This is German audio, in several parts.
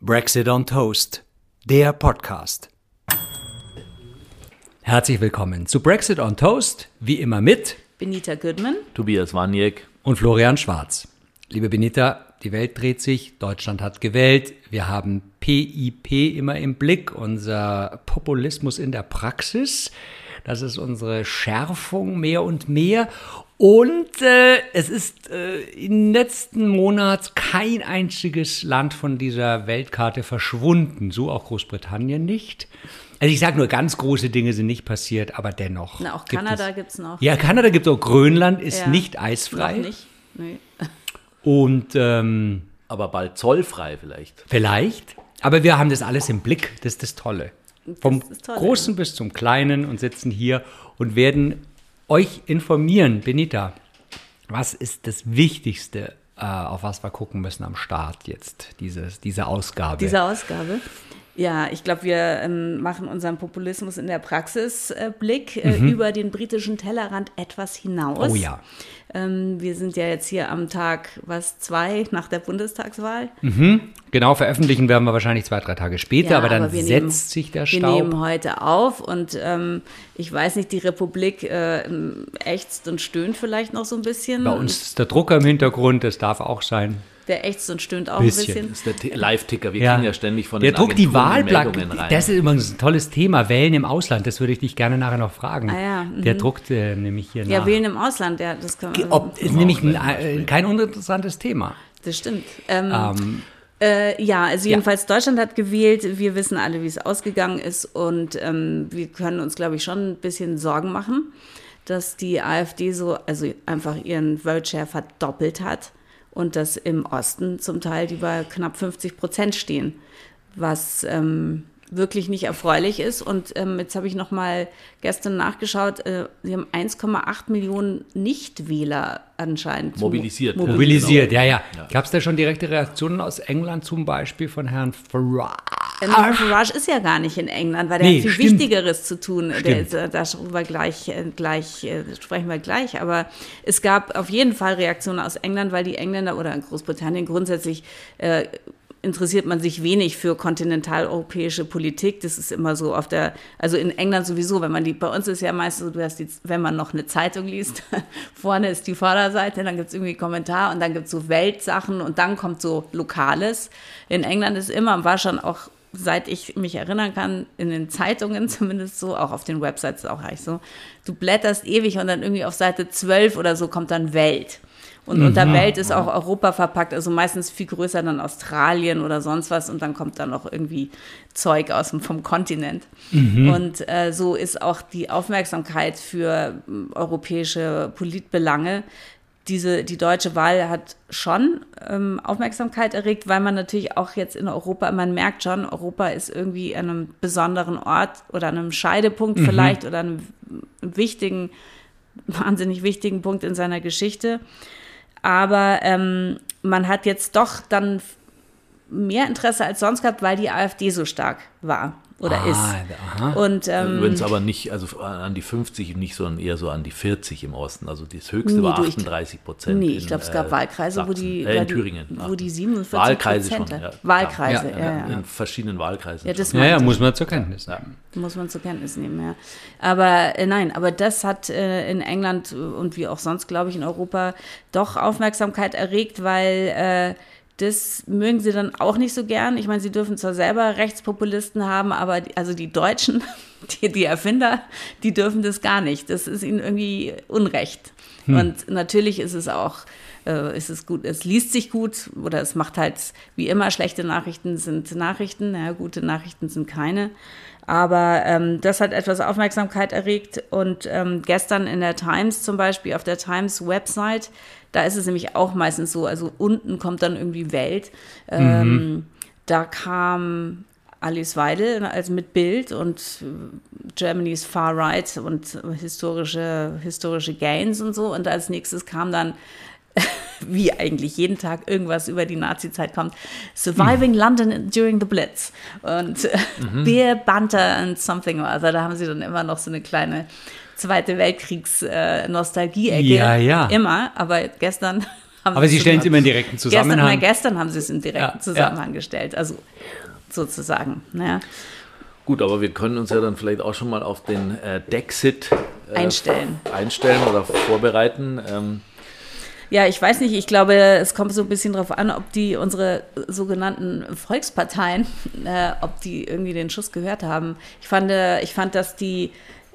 Brexit on Toast, der Podcast. Herzlich willkommen zu Brexit on Toast, wie immer mit Benita Goodman, Tobias Waniek und Florian Schwarz. Liebe Benita, die Welt dreht sich, Deutschland hat gewählt, wir haben PIP immer im Blick, unser Populismus in der Praxis. Das ist unsere Schärfung mehr und mehr. Und es ist im letzten Monat kein einziges Land von dieser Weltkarte verschwunden, so auch Großbritannien nicht. Also ich sage nur, ganz große Dinge sind nicht passiert, aber dennoch. Na, auch Kanada gibt es noch. Ja, Kanada gibt es auch. Grönland ist nicht eisfrei. Noch nicht, nee. Und aber bald zollfrei vielleicht. vielleicht. Aber wir haben das alles im Blick. Das ist das Tolle. Vom Tolle, Großen bis zum Kleinen und sitzen hier und werden euch informieren. Benita, was ist das Wichtigste, auf was wir gucken müssen am Start jetzt, diese Ausgabe? Diese Ausgabe? Ja, ich glaube, wir machen unseren Populismus in der Praxis Blick über den britischen Tellerrand etwas hinaus. Oh ja. Wir sind ja jetzt hier am Tag, 2 nach der Bundestagswahl. Genau, veröffentlichen werden wir wahrscheinlich 2-3 Tage später, Ja, aber dann aber setzt sich der Staub. Wir nehmen heute auf und ich weiß nicht, die Republik ächzt und stöhnt vielleicht noch so ein bisschen. Bei uns ist der Drucker im Hintergrund, das darf auch sein. Der ächzt und stöhnt auch Bisschen. ein bisschen. Das ist der Live-Ticker. Wir kriegen ja ständig von der den druckt die Agenturen Wahlplakate. Meldungen rein. Das ist übrigens ein tolles Thema, Wählen im Ausland. Das würde ich dich gerne nachher noch fragen. Der druckt nämlich hier Ja, nach. wählen im Ausland, ja, das kann man. Ist nämlich kein uninteressantes Thema. Das stimmt. Ja, also jedenfalls Deutschland hat gewählt. Wir wissen alle, wie es ausgegangen ist. Und wir können uns, glaube ich, schon ein bisschen Sorgen machen, dass die AfD also einfach ihren Vote Share verdoppelt hat und dass im Osten zum Teil die bei knapp 50% stehen, was wirklich nicht erfreulich ist. Und jetzt habe ich noch mal gestern nachgeschaut, sie haben 1,8 Millionen Nichtwähler anscheinend Mobilisiert. Mobilisiert, ja. Gab es da schon direkte Reaktionen aus England, zum Beispiel von Herrn Farage? Herr Farage ist ja gar nicht in England, weil der hat viel Wichtigeres zu tun. Darüber gleich sprechen wir gleich. Aber es gab auf jeden Fall Reaktionen aus England, weil die Engländer oder Großbritannien grundsätzlich interessiert man sich wenig für kontinentaleuropäische Politik. Das ist immer so also in England sowieso, bei uns ist ja meist so, wenn man noch eine Zeitung liest, vorne ist die Vorderseite, dann gibt es irgendwie Kommentar und dann gibt es so Weltsachen und dann kommt so Lokales. In England ist immer, war schon auch, seit ich mich erinnern kann, in den Zeitungen zumindest so, auch auf den Websites auch eigentlich so, du blätterst ewig und dann irgendwie auf Seite 12 oder so kommt dann Welt. Und unter Welt ist auch Europa verpackt, also meistens viel größer dann Australien oder sonst was und dann kommt dann noch irgendwie Zeug vom Kontinent. Und so ist auch die Aufmerksamkeit für europäische Politbelange. Die deutsche Wahl hat schon Aufmerksamkeit erregt, weil man natürlich auch jetzt in Europa, man merkt schon, Europa ist irgendwie an einem besonderen Ort oder an einem Scheidepunkt vielleicht oder einem wahnsinnig wichtigen Punkt in seiner Geschichte. Aber man hat jetzt doch dann mehr Interesse als sonst gehabt, weil die AfD so stark war oder ist. Aha. Und Übrigens aber nicht an die 50 und nicht, sondern eher so an die 40 im Osten. Also das höchste war 38%. Nee, ich glaube, es gab Wahlkreise, in Thüringen. Wo die 47%. Wahlkreise schon, ja. Wahlkreise, ja. In verschiedenen Wahlkreisen. Ja, das muss man zur Kenntnis nehmen. Muss man zur Kenntnis nehmen, ja. Aber aber das hat in England und wie auch sonst, glaube ich, in Europa doch Aufmerksamkeit erregt, weil das mögen sie dann auch nicht so gern. Ich meine, sie dürfen zwar selber Rechtspopulisten haben, aber die Deutschen, die Erfinder, die dürfen das gar nicht. Das ist ihnen irgendwie Unrecht. Und natürlich ist es auch, ist es gut, es liest sich gut oder es macht halt, wie immer, schlechte Nachrichten sind Nachrichten, ja, gute Nachrichten sind keine. Aber das hat etwas Aufmerksamkeit erregt und gestern in der Times zum Beispiel, auf der Times-Website, da ist es nämlich auch meistens so, also unten kommt dann irgendwie Welt. Da kam Alice Weidel als mit Bild und Germany's Far Right und historische Gains und so. Und als nächstes kam dann, wie eigentlich jeden Tag irgendwas über die Nazi-Zeit kommt, Surviving London during the Blitz und Beer, Banter and something or other. Da haben sie dann immer noch so eine kleine Zweite Weltkriegs-Nostalgie-Ecke. Ja. Immer, aber gestern Aber Sie stellen es immer in direkten Zusammenhang. Gestern haben Sie es in direkten Zusammenhang gestellt, also sozusagen. Ja. Gut, aber wir können uns ja dann vielleicht auch schon mal auf den Dexit einstellen oder vorbereiten. Ja, ich weiß nicht, ich glaube, es kommt so ein bisschen darauf an, ob unsere sogenannten Volksparteien, ob die irgendwie den Schuss gehört haben. Ich fand, dass die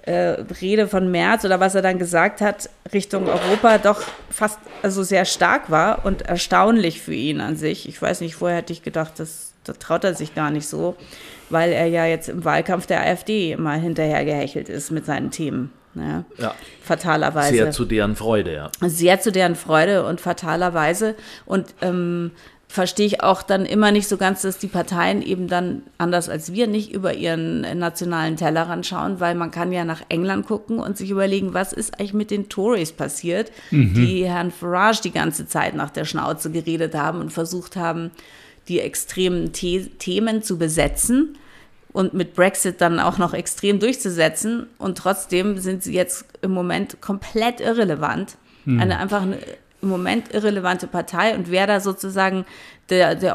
Rede von Merz oder was er dann gesagt hat, Richtung Europa doch fast sehr stark war und erstaunlich für ihn an sich. Ich weiß nicht, vorher hätte ich gedacht, da traut er sich gar nicht so, weil er ja jetzt im Wahlkampf der AfD mal hinterhergehechelt ist mit seinen Themen. Ja, fatalerweise. Sehr zu deren Freude, ja. Sehr zu deren Freude und fatalerweise. Und verstehe ich auch dann immer nicht so ganz, dass die Parteien eben dann, anders als wir, nicht über ihren nationalen Tellerrand schauen, weil man kann ja nach England gucken und sich überlegen, was ist eigentlich mit den Tories passiert, die Herrn Farage die ganze Zeit nach der Schnauze geredet haben und versucht haben, die extremen Themen zu besetzen und mit Brexit dann auch noch extrem durchzusetzen. Und trotzdem sind sie jetzt im Moment komplett irrelevant. Einfach eine im Moment irrelevante Partei. Und wer da sozusagen der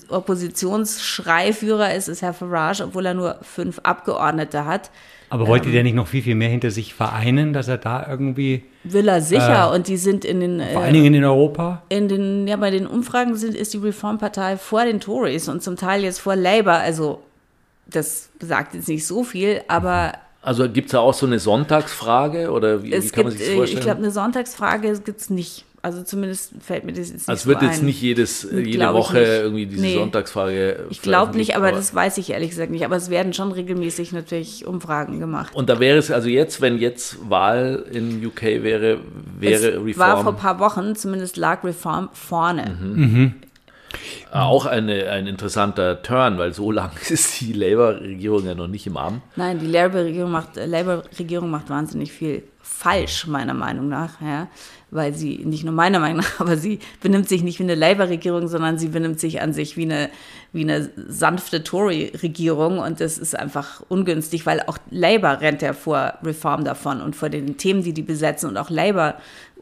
Oppositionsschreiführer ist Herr Farage, obwohl er nur 5 Abgeordnete hat. Aber wollte der nicht noch viel, viel mehr hinter sich vereinen, dass er da irgendwie... Will er sicher. Und die sind in den... vor allen Dingen in Europa? Bei den Umfragen ist die Reformpartei vor den Tories und zum Teil jetzt vor Labour. Also das sagt jetzt nicht so viel, aber... Also gibt es da auch so eine Sonntagsfrage oder wie kann man sich das vorstellen? Ich glaube, eine Sonntagsfrage gibt es nicht. Also zumindest fällt mir das jetzt nicht so ein. Also wird jetzt nicht jede Woche irgendwie diese Sonntagsfrage. Ich glaube nicht, aber das weiß ich ehrlich gesagt nicht. Aber es werden schon regelmäßig natürlich Umfragen gemacht. Und da wäre es also jetzt, wenn jetzt Wahl in UK wäre Reform. War vor ein paar Wochen, zumindest lag Reform vorne. Auch ein interessanter Turn, weil so lange ist die Labour-Regierung ja noch nicht im Amt. Nein, die Labour-Regierung macht wahnsinnig viel falsch, meiner Meinung nach, ja, weil sie, nicht nur meiner Meinung nach, aber sie benimmt sich nicht wie eine Labour-Regierung, sondern sie benimmt sich an sich wie eine sanfte Tory-Regierung und das ist einfach ungünstig, weil auch Labour rennt ja vor Reform davon und vor den Themen, die besetzen und auch Labour,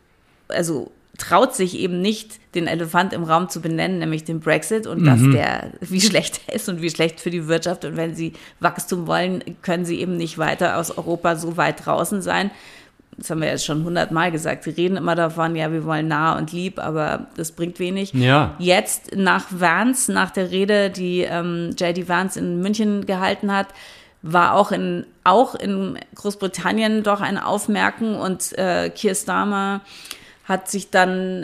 also traut sich eben nicht, den Elefant im Raum zu benennen, nämlich den Brexit und dass wie schlecht er ist und wie schlecht für die Wirtschaft. Und wenn sie Wachstum wollen, können sie eben nicht weiter aus Europa so weit draußen sein. Das haben wir jetzt schon 100-mal gesagt. Sie reden immer davon, ja, wir wollen nah und lieb, aber das bringt wenig. Ja. Jetzt nach der Rede, die J.D. Vance in München gehalten hat, war auch in Großbritannien doch ein Aufmerken und Keir Starmer hat sich dann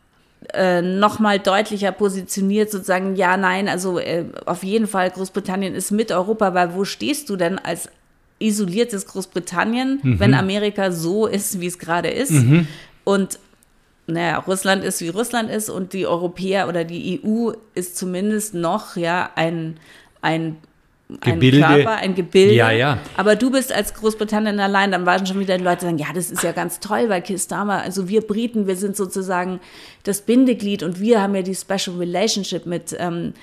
nochmal deutlicher positioniert, sozusagen, ja, nein, also auf jeden Fall, Großbritannien ist mit Europa, weil wo stehst du denn als isoliertes Großbritannien, wenn Amerika so ist, wie es gerade ist? Und Russland ist, wie Russland ist und die Europäer oder die EU ist zumindest noch ein Körper, ein Gebilde. Ja. Aber du bist als Großbritannien allein, dann waren schon wieder die Leute, die sagen, ja, das ist ja ganz toll, weil Keir Starmer, also wir Briten, wir sind sozusagen das Bindeglied und wir haben ja die Special Relationship mit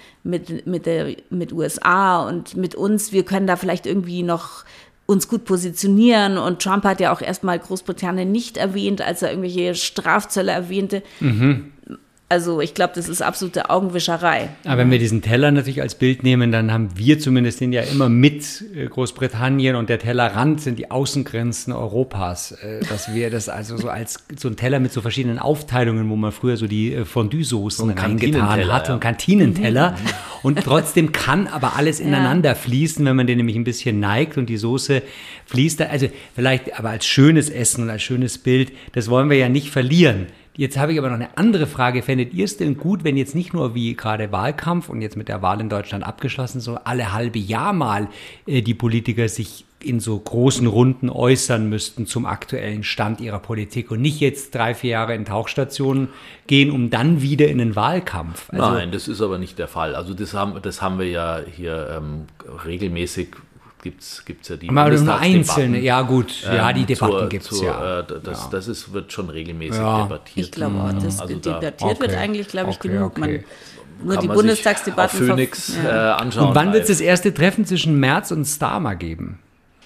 USA und mit uns, wir können da vielleicht irgendwie noch uns gut positionieren und Trump hat ja auch erstmal Großbritannien nicht erwähnt, als er irgendwelche Strafzölle erwähnte. Also ich glaube, das ist absolute Augenwischerei. Aber wenn wir diesen Teller natürlich als Bild nehmen, dann haben wir zumindest den ja immer mit Großbritannien und der Tellerrand sind die Außengrenzen Europas. Dass wir das also so als so ein Teller mit so verschiedenen Aufteilungen, wo man früher so die Fondue-Soßen reingetan hat, und Kantinenteller. Und trotzdem kann aber alles ineinander fließen, wenn man den nämlich ein bisschen neigt und die Soße fließt. Also vielleicht aber als schönes Essen und als schönes Bild, das wollen wir ja nicht verlieren. Jetzt habe ich aber noch eine andere Frage. Fändet ihr es denn gut, wenn jetzt nicht nur wie gerade Wahlkampf und jetzt mit der Wahl in Deutschland abgeschlossen, so alle halbe Jahr mal die Politiker sich in so großen Runden äußern müssten zum aktuellen Stand ihrer Politik und nicht jetzt 3-4 Jahre in Tauchstationen gehen, um dann wieder in den Wahlkampf? Also, nein, das ist aber nicht der Fall. Also das haben wir ja hier regelmäßig. Gibt's ja die Bundestagsdebatten. Einzelne, ja gut, die Debatten gibt es ja. Das wird schon regelmäßig debattiert. Ich glaube auch, debattiert wird eigentlich, glaube ich, genug. Okay. Nur die Bundestagsdebatten auf Phoenix anschauen. Und wann wird es das erste Treffen zwischen Merz und Starmer geben?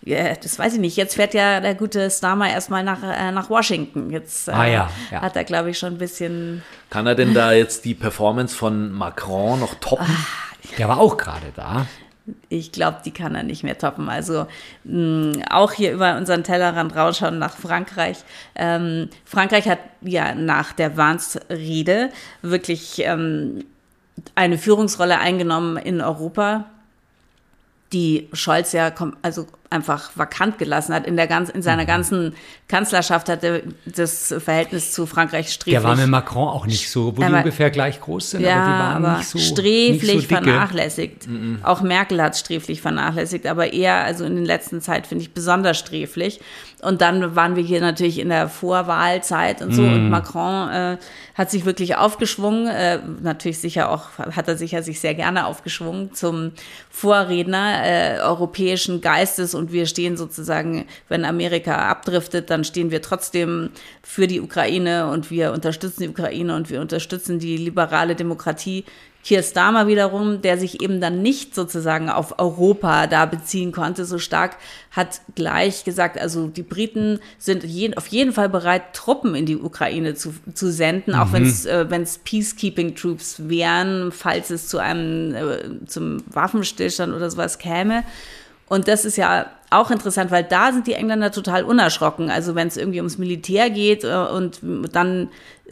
das weiß ich nicht. Jetzt fährt ja der gute Starmer erstmal nach Washington. Jetzt hat er, glaube ich, schon ein bisschen... Kann er denn da jetzt die Performance von Macron noch toppen? Der war auch gerade da. Ich glaube, die kann er nicht mehr toppen. Also auch hier über unseren Tellerrand rausschauen nach Frankreich. Frankreich hat ja nach der Vance-Rede wirklich eine Führungsrolle eingenommen in Europa, die Scholz ja einfach vakant gelassen hat. In seiner ganzen Kanzlerschaft hat er das Verhältnis zu Frankreich sträflich. Der war mit Macron auch nicht so, wo die ungefähr gleich groß sind, ja, aber die waren aber nicht so sträflich nicht so vernachlässigt. Auch Merkel hat es sträflich vernachlässigt, aber eher, also in der letzten Zeit finde ich besonders sträflich. Und dann waren wir hier natürlich in der Vorwahlzeit und so und Macron hat sich wirklich aufgeschwungen, natürlich hat er sich sehr gerne aufgeschwungen zum Vorredner europäischen Geistes und wir stehen sozusagen, wenn Amerika abdriftet, dann stehen wir trotzdem für die Ukraine und wir unterstützen die Ukraine und wir unterstützen die liberale Demokratie. Keir Starmer wiederum, der sich eben dann nicht sozusagen auf Europa da beziehen konnte so stark, hat gleich gesagt, also die Briten sind auf jeden Fall bereit, Truppen in die Ukraine zu senden, auch wenn es Peacekeeping Troops wären, falls es zum Waffenstillstand oder sowas käme. Und das ist ja auch interessant, weil da sind die Engländer total unerschrocken. Also wenn es irgendwie ums Militär geht und dann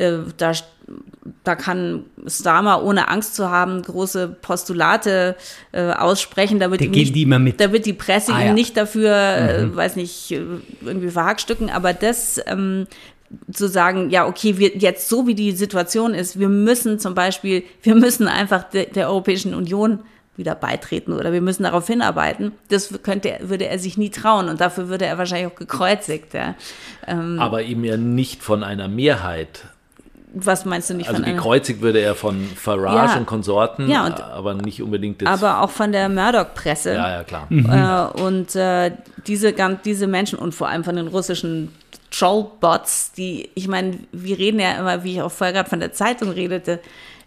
da kann Starmer ohne Angst zu haben große Postulate aussprechen. Da wird die Presse ihm nicht dafür, irgendwie verhackstücken. Aber das zu sagen, ja, okay, jetzt so wie die Situation ist, wir müssen einfach der Europäischen Union wieder beitreten oder wir müssen darauf hinarbeiten, würde er sich nie trauen und dafür würde er wahrscheinlich auch gekreuzigt. Ja. Aber eben ja nicht von einer Mehrheit. Was meinst du nicht also von einer? Gekreuzigt würde er von Farage und Konsorten, aber nicht unbedingt jetzt. Aber auch von der Murdoch-Presse. Ja, klar. Und diese Menschen und vor allem von den russischen Trollbots, ich meine, wir reden ja immer, wie ich auch vorher gerade von der Zeitung redete,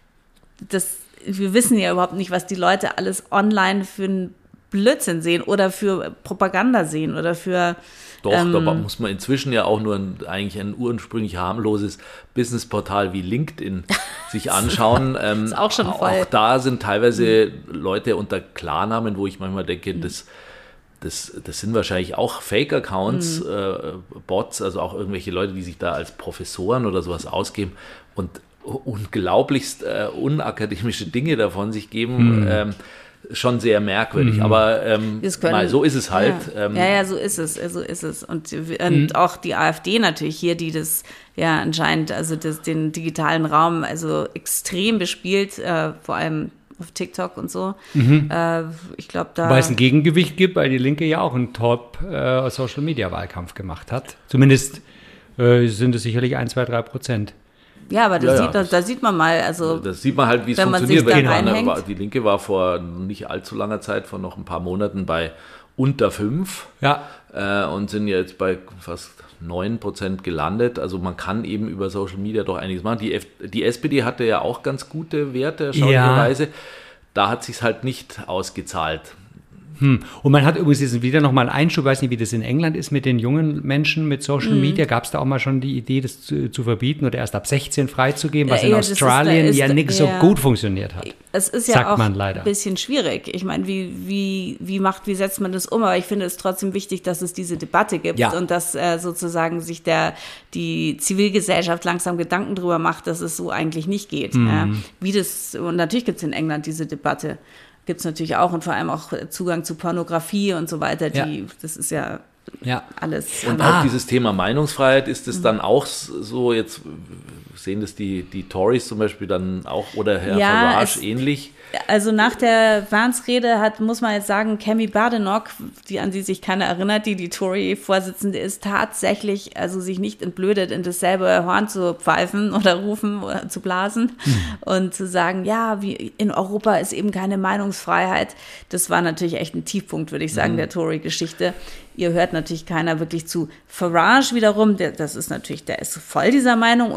wir wissen ja überhaupt nicht, was die Leute alles online für einen Blödsinn sehen oder für Propaganda sehen oder für... Doch, da muss man inzwischen ja auch nur eigentlich ein ursprünglich harmloses Businessportal wie LinkedIn sich anschauen. Ist auch schon voll. Auch da sind teilweise Leute unter Klarnamen, wo ich manchmal denke, das sind wahrscheinlich auch Fake-Accounts, Bots, also auch irgendwelche Leute, die sich da als Professoren oder sowas ausgeben und unglaublichst unakademische Dinge davon sich geben, schon sehr merkwürdig. Aber so ist es halt. Ja, so ist es. Und auch die AfD natürlich hier, die das ja anscheinend, also den digitalen Raum also extrem bespielt, vor allem auf TikTok und so. Ich glaube, weil es ein Gegengewicht gibt, weil die Linke ja auch einen Top-Social-Media-Wahlkampf gemacht hat. Zumindest sind es sicherlich 1, 2, 3%. Ja, aber da sieht man mal, also das sieht man halt, wie es funktioniert. Die Linke war vor nicht allzu langer Zeit, vor noch ein paar Monaten bei unter 5 und sind jetzt bei fast 9% gelandet. Also man kann eben über Social Media doch einiges machen. Die SPD hatte ja auch ganz gute Werte, erstaunlicherweise. Ja. Da hat es sich halt nicht ausgezahlt. Und man hat übrigens jetzt wieder nochmal einen Einschub, weiß nicht, wie das in England ist mit den jungen Menschen mit Social Media. Gab es da auch mal schon die Idee, das zu verbieten oder erst ab 16 freizugeben, was in Australien ja nicht so gut funktioniert hat? Es ist ja auch ein bisschen schwierig. Ich meine, wie setzt man das um? Aber ich finde es trotzdem wichtig, dass es diese Debatte gibt und dass sozusagen sich die Zivilgesellschaft langsam Gedanken darüber macht, dass es so eigentlich nicht geht. Und natürlich gibt es in England diese Debatte. Gibt es natürlich auch und vor allem auch Zugang zu Pornografie und so weiter. Das ist ja alles. Und auch dieses Thema Meinungsfreiheit, ist es dann auch so, jetzt sehen das die Tories zum Beispiel dann auch oder Herr Farage ähnlich? Also nach der Vance-Rede muss man jetzt sagen, Kemi Badenoch, an die sich keiner erinnert, die Tory-Vorsitzende ist, tatsächlich also sich nicht entblödet, in dasselbe Horn zu pfeifen oder rufen oder zu blasen und zu sagen, wie in Europa ist eben keine Meinungsfreiheit. Das war natürlich echt ein Tiefpunkt, würde ich sagen, der Tory-Geschichte. Ihr hört natürlich keiner wirklich zu. Farage wiederum, der ist voll dieser Meinung. Und wo ist er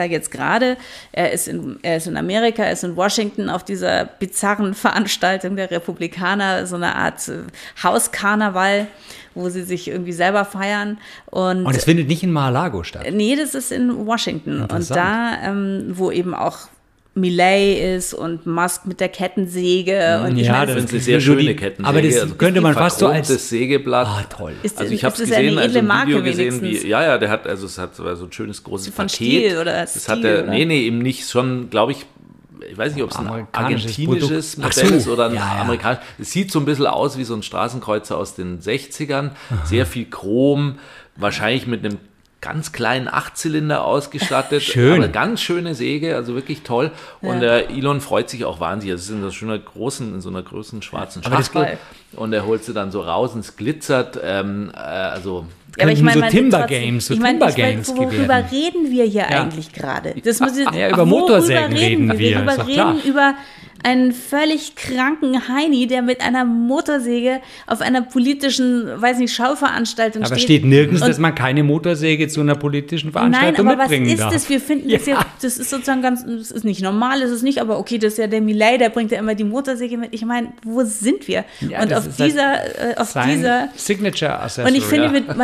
jetzt gerade. Er ist in Amerika, er ist in Washington auf dieser bizarren Veranstaltung der Republikaner, so eine Art Hauskarneval, wo sie sich irgendwie selber feiern. Und es findet nicht in Mar-a-Lago statt? Nee, das ist in Washington. Und da, wo eben auch Milei ist und Musk mit der Kettensäge. Und das ist eine sehr schöne Kettensäge. Aber das könnte man fast so als das Sägeblatt. Toll. Also ich habe es gesehen, also ein Video gesehen, der hat, also es hat so ein schönes großes von Paket. Stiel oder das Stil, hat er, oder? Nee, eben nicht, schon, glaube ich weiß nicht, ob es ein argentinisches Modell ist oder ein amerikanisches. Es sieht so ein bisschen aus wie so ein Straßenkreuzer aus den 60ern. Sehr viel Chrom, wahrscheinlich mit einem ganz kleinen 8-Zylinder ausgestattet. Schön. Aber ganz schöne Säge, also wirklich toll. Und der Elon freut sich auch wahnsinnig. Es ist in so einer großen schwarzen Schachtel. Und er holt sie dann so raus und es glitzert. Also aber ich meine, so Timber Games, worüber reden wir hier eigentlich gerade? Über Motorsägen reden wir. Wir reden über einen völlig kranken Heini, der mit einer Motorsäge auf einer politischen, Schauveranstaltung steht. Aber steht nirgends, dass man keine Motorsäge zu einer politischen Veranstaltung mitbringen darf. Nein, aber was ist das? Wir finden das ist sozusagen das ist nicht normal, ist es nicht, aber okay, das ist ja der Milei, der bringt ja immer die Motorsäge mit. Ich meine, wo sind wir? Ja, und auf dieser Signature Accessory. Und ich finde,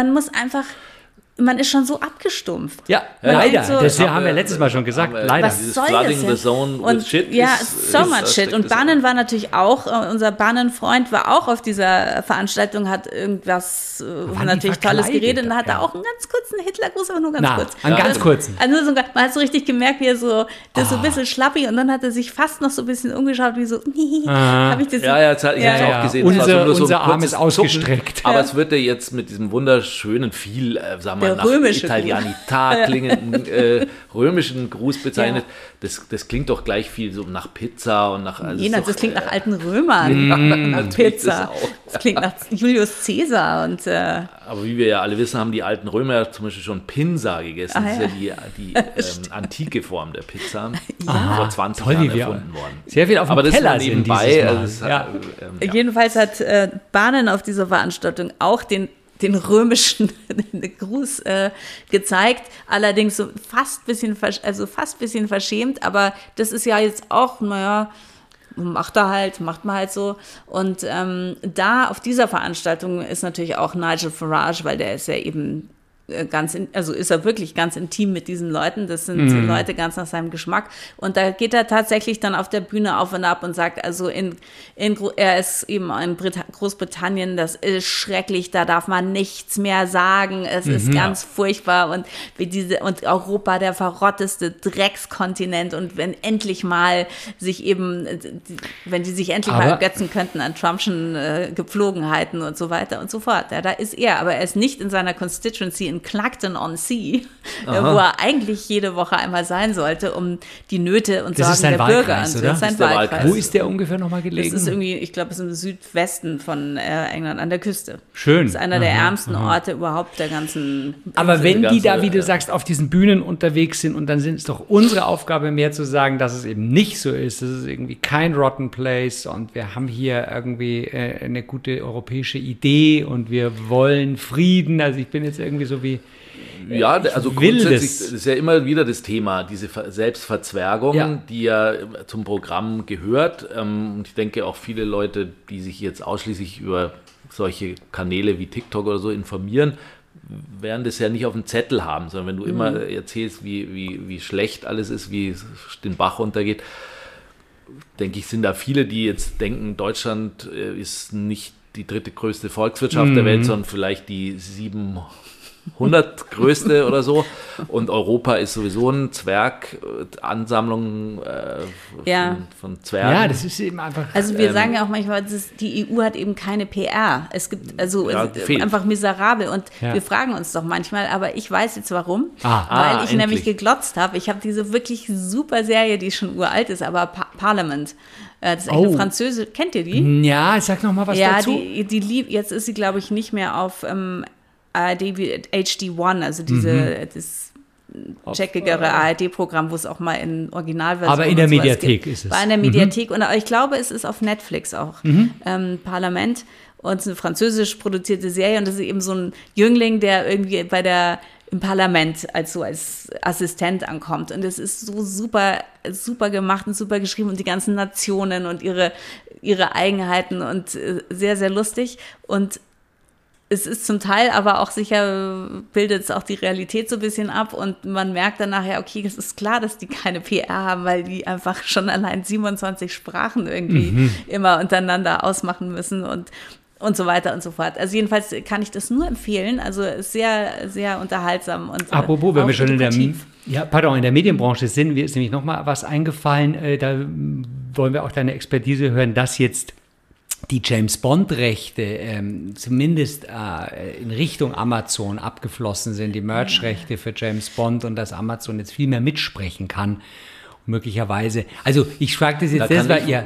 man ist schon so abgestumpft. Ja, leider. Das haben wir letztes Mal schon gesagt. Leider. Was soll das denn? So much shit. Und Bannon war natürlich auch, unser Bannon-Freund war auch auf dieser Veranstaltung, hat irgendwas natürlich Tolles geredet und hatte auch einen ganz kurzen Hitlergruß, aber nur ganz kurz. Einen ganz kurzen. Also man hat so richtig gemerkt, wie er so ein bisschen schlappi und dann hat er sich fast noch so ein bisschen umgeschaut, wie so, habe ich das? Ich habe es auch gesehen. Unser Arm ist ausgestreckt. Aber es wird ja jetzt mit diesem wunderschönen, viel, sagen wir, nach Italianità klingenden römischen Gruß bezeichnet. Ja. Das klingt doch gleich viel so nach Pizza und nach alles. Das klingt nach alten Römern, nach Pizza. Das klingt nach Julius Caesar. Aber wie wir ja alle wissen, haben die alten Römer zum Beispiel schon Pinsa gegessen. Das ist ja die antike Form der Pizza, vor 20 Jahren erfunden worden. Sehr viel auf dem Teller sind nebenbei. Jedenfalls hat Bannon auf dieser Veranstaltung auch den römischen Gruß gezeigt, allerdings so fast ein bisschen verschämt, aber das ist ja jetzt auch, macht man halt so. Und da auf dieser Veranstaltung ist natürlich auch Nigel Farage, weil der ist ja eben ist er wirklich ganz intim mit diesen Leuten. Das sind Leute ganz nach seinem Geschmack. Und da geht er tatsächlich dann auf der Bühne auf und ab und sagt, also er ist eben in Großbritannien, das ist schrecklich, da darf man nichts mehr sagen. Es ist ganz furchtbar und und Europa der verrotteste Dreckskontinent und wenn die sich endlich mal ergötzen könnten an Trumpschen Gepflogenheiten und so weiter und so fort. Ja, da ist er, aber er ist nicht in seiner Constituency in Clacton-on-Sea, wo er eigentlich jede Woche einmal sein sollte, um die Nöte und Sorgen der Bürger anzuhören. Das ist sein Wahlkreis. Wo ist der ungefähr nochmal gelegen? Das ist irgendwie, ich glaube, es ist im Südwesten von England, an der Küste. Schön. Das ist einer der ärmsten Orte überhaupt der ganzen... Aber wenn die da, wie du sagst, auf diesen Bühnen unterwegs sind und dann sind es doch unsere Aufgabe mehr zu sagen, dass es eben nicht so ist, das ist irgendwie kein Rotten Place und wir haben hier irgendwie eine gute europäische Idee und wir wollen Frieden, also ich bin jetzt irgendwie so wie... Ja, also grundsätzlich ist ja immer wieder das Thema, diese Selbstverzwergung, die ja zum Programm gehört. Und ich denke auch viele Leute, die sich jetzt ausschließlich über solche Kanäle wie TikTok oder so informieren, werden das ja nicht auf dem Zettel haben, sondern wenn du immer erzählst, wie schlecht alles ist, wie es den Bach runtergeht, denke ich, sind da viele, die jetzt denken, Deutschland ist nicht die dritte größte Volkswirtschaft der Welt, sondern vielleicht die 700 größte oder so. Und Europa ist sowieso ein Ansammlung von Zwergen. Ja, das ist eben einfach... Also wir sagen ja auch manchmal, die EU hat eben keine PR. Es gibt einfach miserabel. Und wir fragen uns doch manchmal, aber ich weiß jetzt warum. Weil ich nämlich geglotzt habe. Ich habe diese wirklich super Serie, die schon uralt ist, aber Parliament. Das ist eine französische... Kennt ihr die? Ja, sag noch mal was dazu. Jetzt ist sie, glaube ich, nicht mehr auf... HD1, also das checkigere ARD-Programm, wo es auch mal in Originalversion aber in der Mediathek ist es. War in der Mediathek und ich glaube, es ist auf Netflix auch. Parlament und es ist eine französisch produzierte Serie und das ist eben so ein Jüngling, der irgendwie bei der im Parlament als Assistent ankommt. Und es ist so super, super gemacht und super geschrieben und die ganzen Nationen und ihre Eigenheiten und sehr, sehr lustig. Und es ist zum Teil aber auch sicher, bildet es auch die Realität so ein bisschen ab und man merkt dann nachher, okay, es ist klar, dass die keine PR haben, weil die einfach schon allein 27 Sprachen irgendwie immer untereinander ausmachen müssen und so weiter und so fort. Also jedenfalls kann ich das nur empfehlen. Also sehr, sehr unterhaltsam. Und apropos, wenn wir schon in der Medienbranche sind, mir ist nämlich noch mal was eingefallen, da wollen wir auch deine Expertise hören, dass jetzt die James-Bond-Rechte zumindest in Richtung Amazon abgeflossen sind, die Merch-Rechte für James Bond und dass Amazon jetzt viel mehr mitsprechen kann. Möglicherweise. Also ich frage das jetzt, das war ihr.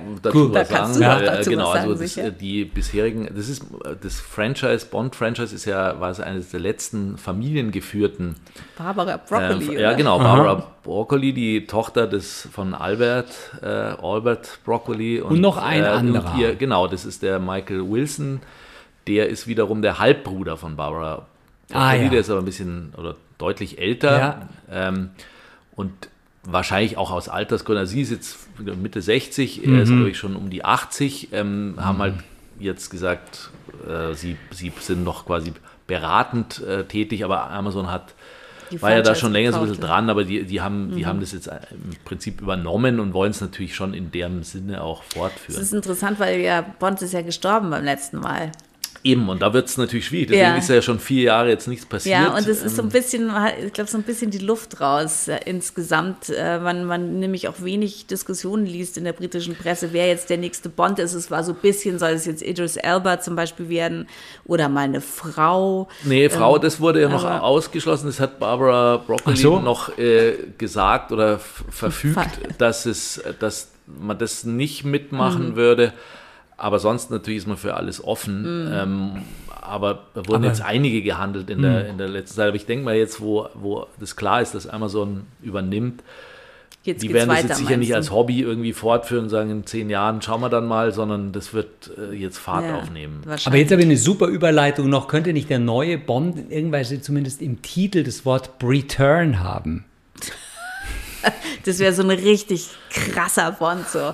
Die bisherigen, das Franchise, Bond-Franchise war es eines der letzten familiengeführten. Barbara Broccoli. Ja, genau, Barbara Broccoli, die Tochter von Albert Broccoli. Und noch ein anderer. Genau, das ist der Michael Wilson, der ist wiederum der Halbbruder von Barbara Broccoli, der ist aber ein bisschen oder deutlich älter. Ja. Und wahrscheinlich auch aus Altersgründen. Also sie ist jetzt Mitte 60, er ist natürlich schon um die 80, haben halt jetzt gesagt, sie sind noch quasi beratend tätig, aber Amazon war ja da schon länger so ein bisschen dran, aber die haben das jetzt im Prinzip übernommen und wollen es natürlich schon in deren Sinne auch fortführen. Das ist interessant, weil Bond ist ja gestorben beim letzten Mal. Eben, und da wird es natürlich schwierig. Deswegen ist ja schon 4 Jahre jetzt nichts passiert. Ja, und es ist so ein bisschen, ich glaube, so ein bisschen die Luft raus insgesamt. Man nämlich auch wenig Diskussionen liest in der britischen Presse, wer jetzt der nächste Bond ist. Es war so ein bisschen, soll es jetzt Idris Elba zum Beispiel werden oder mal eine Frau. Nee, Frau, das wurde ja noch ausgeschlossen. Das hat Barbara Broccoli noch gesagt oder verfügt, dass man das nicht mitmachen würde. Aber sonst natürlich ist man für alles offen. Aber da wurden jetzt einige gehandelt in der letzten Zeit. Aber ich denke mal jetzt, wo das klar ist, dass Amazon übernimmt, die werden das jetzt sicher nicht als Hobby irgendwie fortführen und sagen, in 10 Jahren schauen wir dann mal, sondern das wird jetzt Fahrt aufnehmen. Aber jetzt habe ich eine super Überleitung noch. Könnte nicht der neue Bond irgendwann zumindest im Titel das Wort Return haben? Das wäre so ein richtig krasser Bond, so.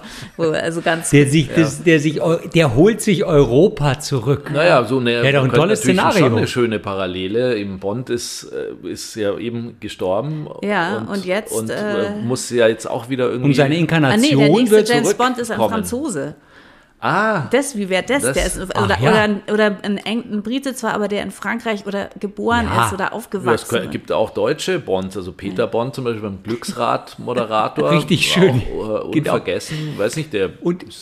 Der holt sich Europa zurück. Naja, so eine, ja, doch ein tolles Szenario. Schon eine schöne Parallele. Eben Bond ist ja eben gestorben. Ja, und jetzt. Und muss ja jetzt auch wieder irgendwie. Um seine Inkarnation der nächste James Bond ist ein Franzose. Wie wäre das? Der ist, oder ein Brite zwar, aber der in Frankreich oder geboren ist oder aufgewachsen. Es gibt auch deutsche Bonds, also Peter Bond zum Beispiel beim Glücksrad-Moderator. Richtig schön. Unvergessen, weiß nicht, der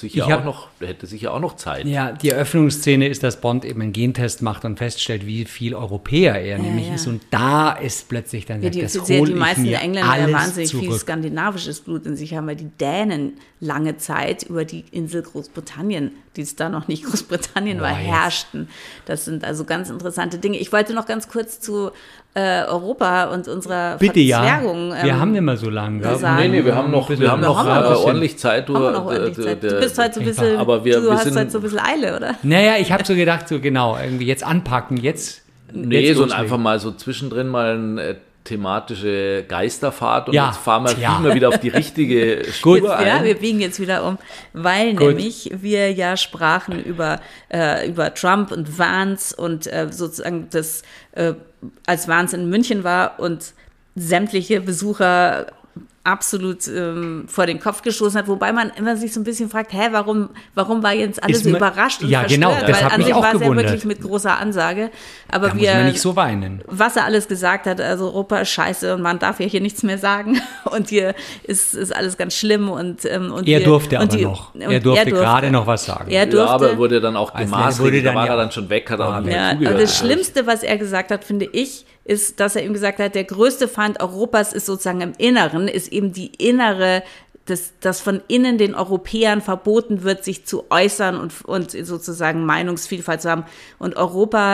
hätte sicher auch noch Zeit. Ja, die Eröffnungsszene ist, dass Bond eben einen Gentest macht und feststellt, wie viel Europäer er nämlich ist. Und da ist plötzlich dann die meisten Engländer ja wahnsinnig viel skandinavisches Blut in sich haben, weil die Dänen lange Zeit über die Insel Großbritannien, die es da noch nicht Großbritannien war, herrschten. Das sind also ganz interessante Dinge. Ich wollte noch ganz kurz zu Europa und unserer Verzwergung wir haben nicht mehr so lange. Nee, wir haben noch ordentlich Zeit. Du bist heute so ein bisschen, du hast heute so ein bisschen Eile, oder? Naja, ich habe so gedacht, irgendwie jetzt anpacken, jetzt. Nee, so einfach mal so zwischendrin mal ein thematische Geisterfahrt und jetzt biegen wir wieder auf die richtige Spur ein. Ja, wir biegen jetzt wieder um, weil nämlich wir ja sprachen über Trump und Vance und sozusagen das, als Vance in München war und sämtliche Besucher absolut vor den Kopf gestoßen hat, wobei man immer sich so ein bisschen fragt, warum war jetzt alles so überrascht und verstört? Genau, das hat mich auch gewundert. Weil an sich war es ja wirklich mit großer Ansage, aber da muss man nicht so weinen. Was er alles gesagt hat, also Europa ist scheiße und man darf ja hier nichts mehr sagen und hier ist alles ganz schlimm und er durfte gerade noch was sagen. Aber wurde dann auch gemaßregelt, da war er dann schon weg, hat auch nicht mehr zugehört. Und das Schlimmste, was er gesagt hat, finde ich, ist, dass er ihm gesagt hat, der größte Feind Europas ist sozusagen im Inneren, ist eben die innere, dass von innen den Europäern verboten wird, sich zu äußern und sozusagen Meinungsvielfalt zu haben. Und Europa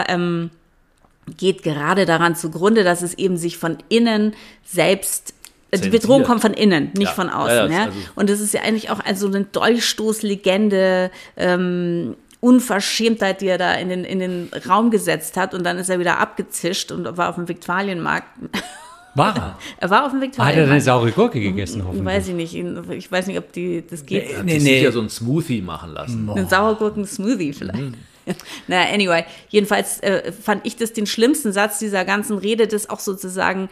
geht gerade daran zugrunde, dass es eben sich von innen selbst, die Bedrohung kommt von innen, nicht von außen. Ja. Also und das ist ja eigentlich auch also eine Dolchstoßlegende, Unverschämtheit, die er da in den Raum gesetzt hat. Und dann ist er wieder abgezischt und war auf dem Viktualienmarkt. War er? Er war auf dem Viktualienmarkt. Hat er eine saure Gurke gegessen, hoffentlich? Weiß ich nicht. Ich weiß nicht, ob das geht. Er hat sich sicher so einen Smoothie machen lassen. Einen Sauergurken-Smoothie vielleicht. Naja, anyway. Jedenfalls fand ich das den schlimmsten Satz dieser ganzen Rede, das auch sozusagen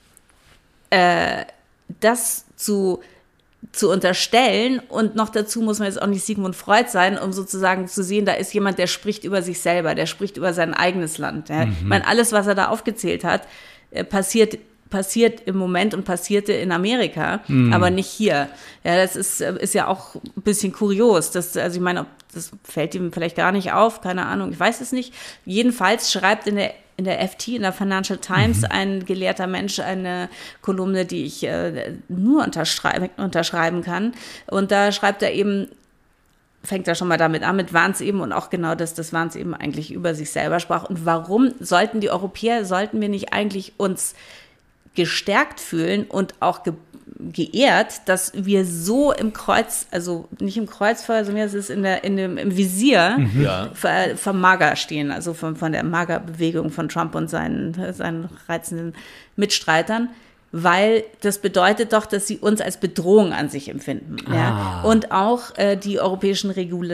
das zu unterstellen, und noch dazu muss man jetzt auch nicht Sigmund Freud sein, um sozusagen zu sehen, da ist jemand, der spricht über sich selber, der spricht über sein eigenes Land. Ja. Ich meine, alles, was er da aufgezählt hat, passiert im Moment und passierte in Amerika, aber nicht hier. Ja, das ist ja auch ein bisschen kurios. Also ich meine, das fällt ihm vielleicht gar nicht auf, keine Ahnung, ich weiß es nicht. Jedenfalls schreibt in der FT, in der Financial Times, ein gelehrter Mensch eine Kolumne, die ich nur unterschreiben kann. Und da schreibt er eben, fängt er schon mal damit an, mit Vance eben, und auch genau das Vance eben eigentlich über sich selber sprach. Und warum sollten wir nicht eigentlich uns gestärkt fühlen und auch geehrt, dass wir so im Kreuz, also nicht im Kreuzfeuer, sondern es ist im Visier vom MAGA stehen, also von der MAGA-Bewegung von Trump und seinen reizenden Mitstreitern, weil das bedeutet doch, dass sie uns als Bedrohung an sich empfinden. Ja? Und auch die europäischen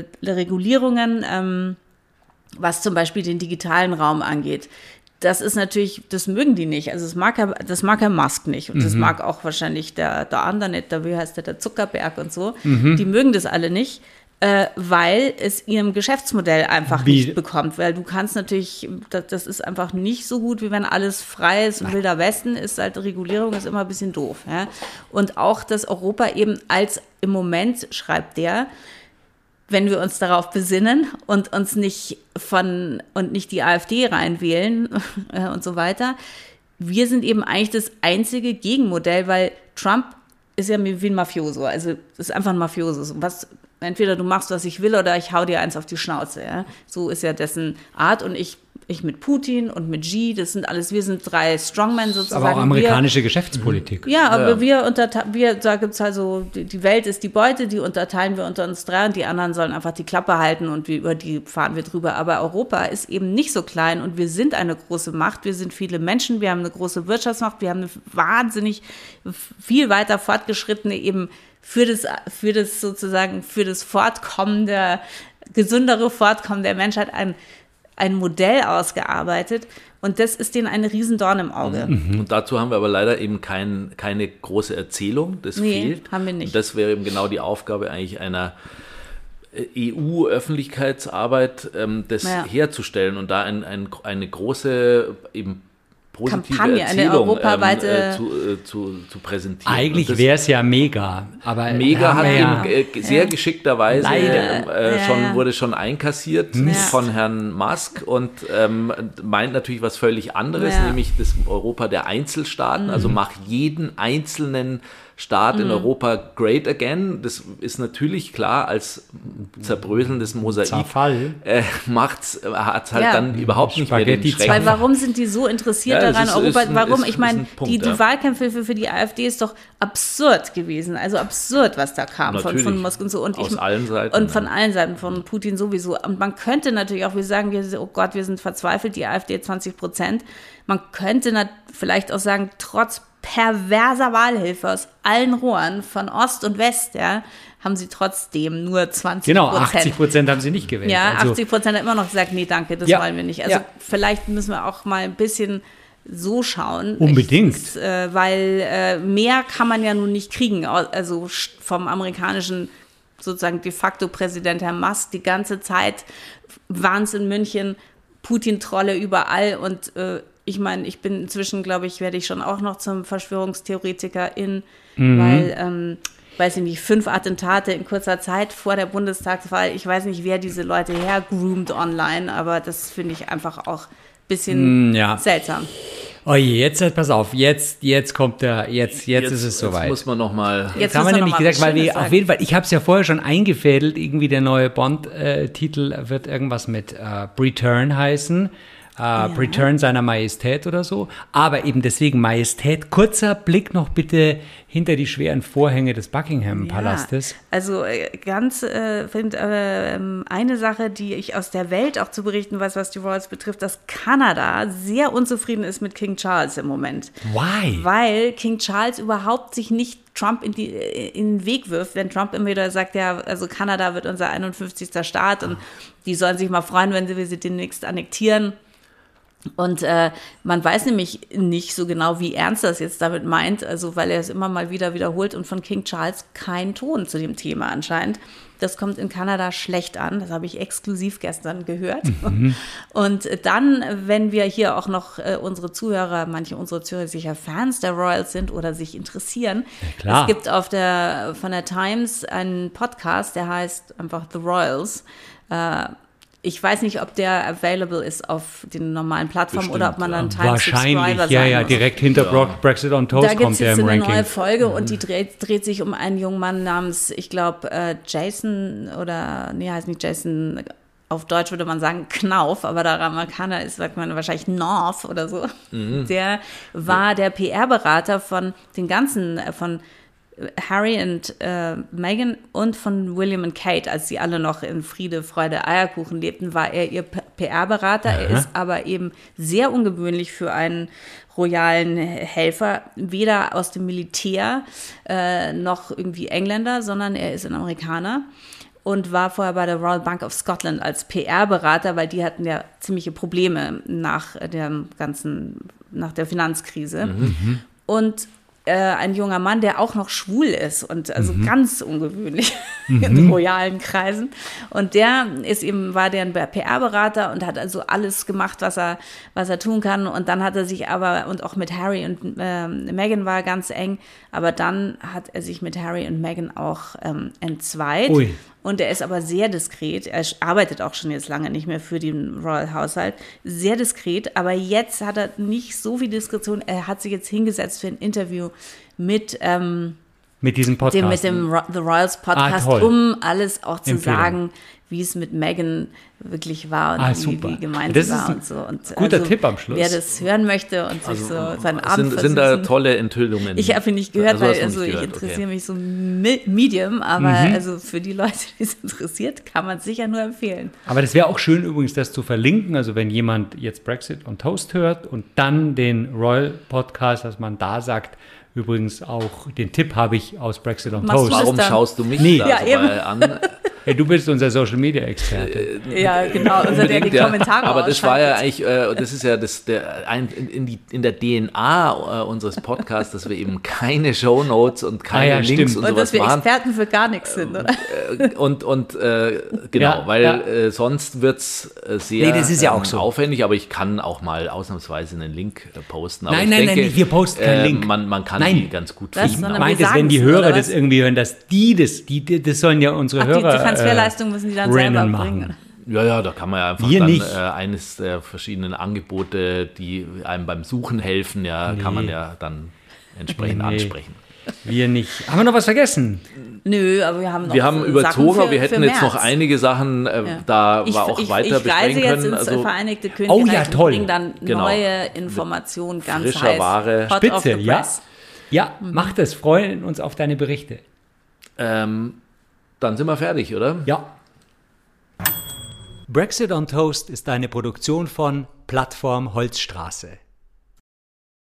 Regulierungen, was zum Beispiel den digitalen Raum angeht. Das ist natürlich, das mögen die nicht. Also das mag Herr Musk nicht. Und das mag auch wahrscheinlich der andere nicht, wie heißt der Zuckerberg und so. Die mögen das alle nicht, weil es ihrem Geschäftsmodell einfach nicht bekommt. Weil du kannst natürlich, das ist einfach nicht so gut, wie wenn alles frei ist und Wilder Westen ist, halt Regulierung ist immer ein bisschen doof. Ja? Und auch, dass Europa eben als im Moment, schreibt der, wenn wir uns darauf besinnen und uns nicht die AfD reinwählen und so weiter. Wir sind eben eigentlich das einzige Gegenmodell, weil Trump ist ja wie ein Mafioso, also ist einfach ein Mafioso. Entweder du machst, was ich will, oder ich hau dir eins auf die Schnauze. Ja? So ist ja dessen Art, und ich mit Putin und mit Xi, wir sind 3 Strongmen sozusagen. Aber auch amerikanische Geschäftspolitik. Ja, aber da gibt's also, die Welt ist die Beute, die unterteilen wir unter uns 3 und die anderen sollen einfach die Klappe halten und über die fahren wir drüber. Aber Europa ist eben nicht so klein und wir sind eine große Macht, wir sind viele Menschen, wir haben eine große Wirtschaftsmacht, wir haben eine wahnsinnig viel weiter fortgeschrittene eben für das gesündere Fortkommen der Menschheit ein Modell ausgearbeitet, und das ist denen ein Riesendorn im Auge. Und dazu haben wir aber leider eben keine große Erzählung, das fehlt. Haben wir nicht. Und das wäre eben genau die Aufgabe eigentlich einer EU-Öffentlichkeitsarbeit, das herzustellen und da eine große eben positive Kampagne, Erzählung, eine europaweite zu präsentieren. Eigentlich wäre es ja mega. Aber Mega hat eben sehr geschickterweise leider wurde schon einkassiert von Herrn Musk und meint natürlich was völlig anderes, nämlich das Europa der Einzelstaaten, also macht jeden einzelnen Staat in Europa great again. Das ist natürlich klar, als zerbröselndes Mosaik hat es halt dann überhaupt nicht mehr den Schrecken. Weil warum sind die so interessiert daran, Europa? Warum? Ich meine, die Wahlkämpfe für die AfD ist doch absurd gewesen. Also absurd, was da kam von Musk und so. Und aus allen Seiten. Und von allen Seiten, von Putin sowieso. Und man könnte natürlich auch, wir sagen, oh Gott, wir sind verzweifelt, die AfD 20%. Man könnte vielleicht auch sagen, trotz perverser Wahlhilfe aus allen Rohren von Ost und West, haben sie trotzdem nur 20%. Genau, 80% haben sie nicht gewählt. Ja, 80% haben immer noch gesagt, nee, danke, das wollen wir nicht. Also vielleicht müssen wir auch mal ein bisschen so schauen. Unbedingt. Weil mehr kann man ja nun nicht kriegen. Also vom amerikanischen sozusagen de facto Präsident Herr Musk die ganze Zeit, Wahnsinn in München, Putin-Trolle überall und ich meine, ich bin inzwischen, glaube ich, werde ich schon auch noch zum Verschwörungstheoretikerin, weil, weiß ich nicht, 5 Attentate in kurzer Zeit vor der Bundestagswahl. Ich weiß nicht, wer diese Leute hergroomt online, aber das finde ich einfach auch ein bisschen seltsam. Oh je, jetzt pass auf, jetzt kommt jetzt ist es soweit. Jetzt muss man nochmal. Jetzt haben wir nämlich gesagt, weil wir auf jeden Fall, ich habe es ja vorher schon eingefädelt, irgendwie der neue Bond-Titel wird irgendwas mit Return heißen. Return seiner Majestät oder so. Aber eben deswegen Majestät. Kurzer Blick noch bitte hinter die schweren Vorhänge des Buckingham-Palastes. Ja, also eine Sache, die ich aus der Welt auch zu berichten weiß, was die Royals betrifft, dass Kanada sehr unzufrieden ist mit King Charles im Moment. Why? Weil King Charles überhaupt sich nicht Trump in den Weg wirft, wenn Trump immer wieder sagt, ja, also Kanada wird unser 51. Staat und die sollen sich mal freuen, wenn wir sie demnächst annektieren. Und man weiß nämlich nicht so genau, wie ernst das jetzt damit meint, also weil er es immer mal wieder wiederholt und von King Charles kein Ton zu dem Thema anscheinend. Das kommt in Kanada schlecht an, das habe ich exklusiv gestern gehört. Und dann, wenn wir hier auch noch manche unserer Zuhörer sicher Fans der Royals sind oder sich interessieren, ja, es gibt von der Times einen Podcast, der heißt einfach The Royals. Ich weiß nicht, ob der available ist auf den normalen Plattformen oder ob man dann Times Subscriber sein muss. Ja, direkt hinter Brexit on Toast kommt der im Ranking. Da gibt es eine neue Folge und die dreht sich um einen jungen Mann namens, ich glaube, Jason heißt nicht Jason, auf Deutsch würde man sagen Knauf, aber der Amerikaner sagt man wahrscheinlich North oder so. Der war der PR-Berater von Harry und Meghan und von William und Kate, als sie alle noch in Friede, Freude, Eierkuchen lebten, war er ihr PR-Berater. Er ist aber eben sehr ungewöhnlich für einen royalen Helfer, weder aus dem Militär noch irgendwie Engländer, sondern er ist ein Amerikaner und war vorher bei der Royal Bank of Scotland als PR-Berater, weil die hatten ja ziemliche Probleme nach der Finanzkrise. Und ein junger Mann, der auch noch schwul ist und also ganz ungewöhnlich in royalen Kreisen. Und war der ein PR-Berater und hat also alles gemacht, was er tun kann. Und dann hat er sich und auch mit Harry und Meghan war ganz eng, aber dann hat er sich mit Harry und Meghan auch entzweit. Ui. Und er ist aber sehr diskret. Er arbeitet auch schon jetzt lange nicht mehr für den Royal-Haushalt. Sehr diskret. Aber jetzt hat er nicht so viel Diskretion. Er hat sich jetzt hingesetzt für ein Interview mit diesem Podcast. Mit dem The Royals Podcast, um alles auch zu sagen, wie es mit Meghan wirklich war und wie gemeint es war und so. Und guter Tipp am Schluss. Wer das hören möchte und sich so seinen Abend sind da tolle Enthüllungen? Ich habe ihn nicht gehört, weil ich interessiere mich so Medium, aber also für die Leute, die es interessiert, kann man es sicher nur empfehlen. Aber das wäre auch schön übrigens, das zu verlinken, also wenn jemand jetzt Brexit on Toast hört und dann den Royal Podcast, dass man da sagt, übrigens auch den Tipp habe ich aus Brexit on Toast. Warum schaust du mich da so an? Ja, du bist unser Social-Media-Experte. Ja, genau, der die Kommentare aber das war ja eigentlich, das ist ja in der DNA unseres Podcasts, dass wir eben keine Shownotes und keine Links und sowas machen. Und dass wir Experten für gar nichts sind, oder? Genau, weil sonst wird es sehr das ist ja auch so aufwendig, aber ich kann auch mal ausnahmsweise einen Link posten. Aber nein, wir posten keinen Link. Man kann die ganz gut finden. Meint es, wenn die Hörer das irgendwie hören, dass das sollen ja unsere Hörer die Transferleistung müssen die dann selber bringen. Ja, da kann man ja einfach eines der verschiedenen Angebote, die einem beim Suchen helfen, kann man ja dann entsprechend ansprechen. Wir nicht. Haben wir noch was vergessen? Nö, aber wir haben noch Wir haben überzogen, aber wir hätten jetzt noch einige Sachen, da wir auch weiter besprechen können. Ich reise jetzt ins Vereinigte Königreich und bringe dann neue Informationen, ganz frischer Ware. Spitze, ja, mach das. Freuen uns auf deine Berichte. Dann sind wir fertig, oder? Ja. Brexit on Toast ist eine Produktion von Plattform Holzstraße.